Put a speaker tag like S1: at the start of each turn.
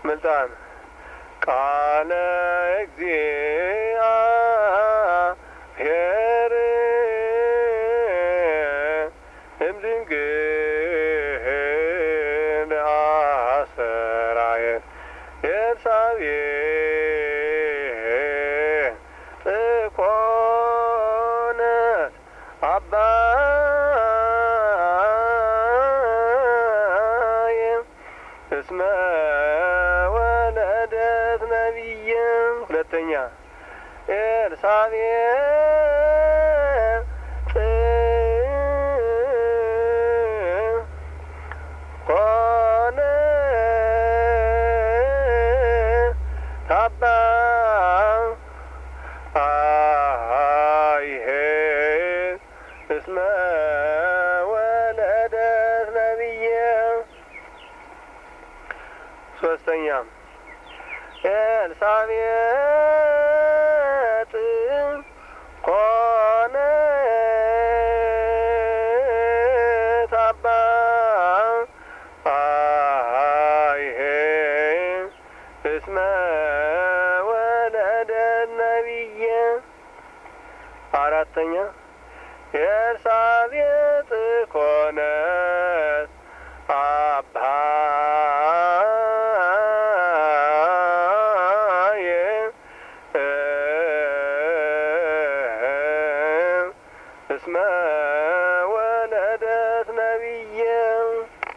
S1: ምልጣን ቃለ እግዚአብሔር እምድንግል አሰራየ ኤልሳቤጥ ጥኮነት አባየ እስመ ወለደት ነቢየ። ሁለተኛ ኤልሳቤጥ ጥኮነት አባየ እስመ ወለደት ነቢየ። ሶስተኛ ኤልሳቤጥ ኮነት አባየ እስመ ወለደት ነቢየ። አራተኛ ኤልሳቤጥ ኮነት አባየ እስመ